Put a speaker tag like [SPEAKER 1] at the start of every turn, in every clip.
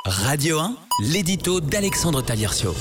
[SPEAKER 1] Radio 1, l'édito d'Alexandre Taliercio.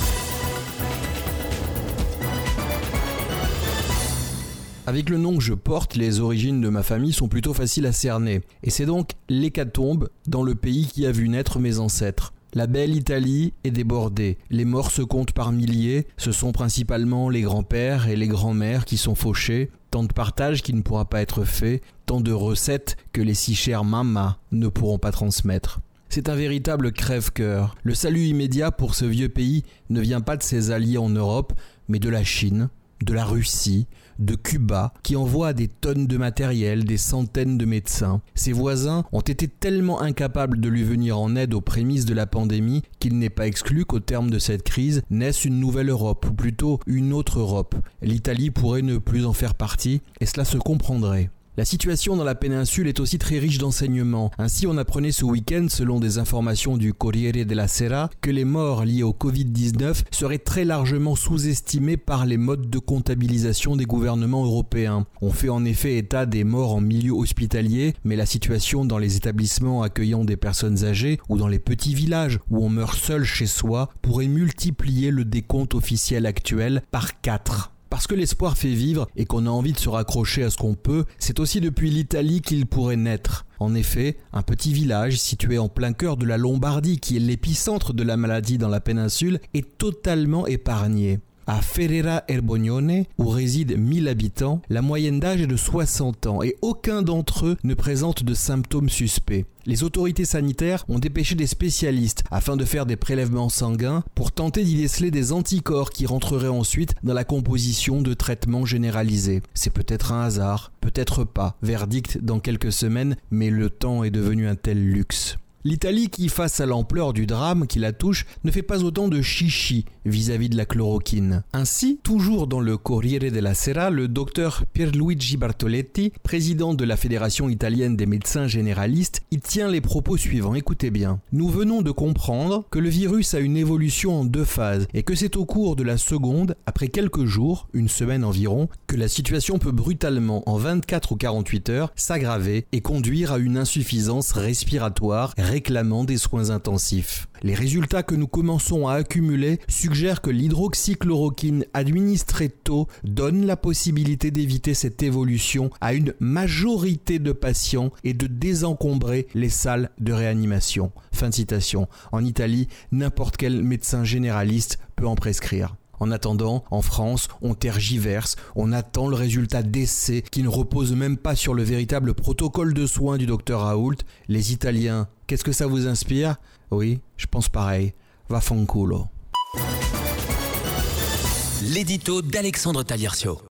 [SPEAKER 2] Avec le nom que je porte, les origines de ma famille sont plutôt faciles à cerner. Et c'est donc l'hécatombe dans le pays qui a vu naître mes ancêtres. La belle Italie est débordée. Les morts se comptent par milliers. Ce sont principalement les grands-pères et les grands-mères qui sont fauchés. Tant de partage qui ne pourra pas être fait. Tant de recettes que les si chères mamas ne pourront pas transmettre. C'est un véritable crève-cœur. Le salut immédiat pour ce vieux pays ne vient pas de ses alliés en Europe, mais de la Chine, de la Russie, de Cuba, qui envoie des tonnes de matériel, des centaines de médecins. Ses voisins ont été tellement incapables de lui venir en aide aux prémices de la pandémie qu'il n'est pas exclu qu'au terme de cette crise naisse une nouvelle Europe, ou plutôt une autre Europe. L'Italie pourrait ne plus en faire partie, et cela se comprendrait. La situation dans la péninsule est aussi très riche d'enseignements. Ainsi, on apprenait ce week-end, selon des informations du Corriere della Sera, que les morts liés au Covid-19 seraient très largement sous-estimés par les modes de comptabilisation des gouvernements européens. On fait en effet état des morts en milieu hospitalier, mais la situation dans les établissements accueillant des personnes âgées ou dans les petits villages où on meurt seul chez soi pourrait multiplier le décompte officiel actuel par 4. Parce que l'espoir fait vivre et qu'on a envie de se raccrocher à ce qu'on peut, c'est aussi depuis l'Italie qu'il pourrait naître. En effet, un petit village situé en plein cœur de la Lombardie, qui est l'épicentre de la maladie dans la péninsule, est totalement épargné. À Ferrera Erbognone, où résident 1000 habitants, la moyenne d'âge est de 60 ans et aucun d'entre eux ne présente de symptômes suspects. Les autorités sanitaires ont dépêché des spécialistes afin de faire des prélèvements sanguins pour tenter d'y déceler des anticorps qui rentreraient ensuite dans la composition de traitements généralisés. C'est peut-être un hasard, peut-être pas. Verdict dans quelques semaines, mais le temps est devenu un tel luxe. L'Italie qui, face à l'ampleur du drame qui la touche, ne fait pas autant de chichi vis-à-vis de la chloroquine. Ainsi, toujours dans le Corriere della Sera, le docteur Pierluigi Bartoletti, président de la Fédération italienne des médecins généralistes, y tient les propos suivants. Écoutez bien. Nous venons de comprendre que le virus a une évolution en 2 phases et que c'est au cours de la seconde, après quelques jours, une semaine environ, que la situation peut brutalement, en 24 ou 48 heures, s'aggraver et conduire à une insuffisance respiratoire réclamant des soins intensifs. Les résultats que nous commençons à accumuler suggèrent que l'hydroxychloroquine administrée tôt donne la possibilité d'éviter cette évolution à une majorité de patients et de désencombrer les salles de réanimation. Fin de citation. En Italie, n'importe quel médecin généraliste peut en prescrire. En attendant, en France, on tergiverse, on attend le résultat d'essais qui ne repose même pas sur le véritable protocole de soins du docteur Raoult. Les Italiens, qu'est-ce que ça vous inspire ? Oui, je pense pareil. Vaffanculo.
[SPEAKER 1] L'édito d'Alexandre Taliercio.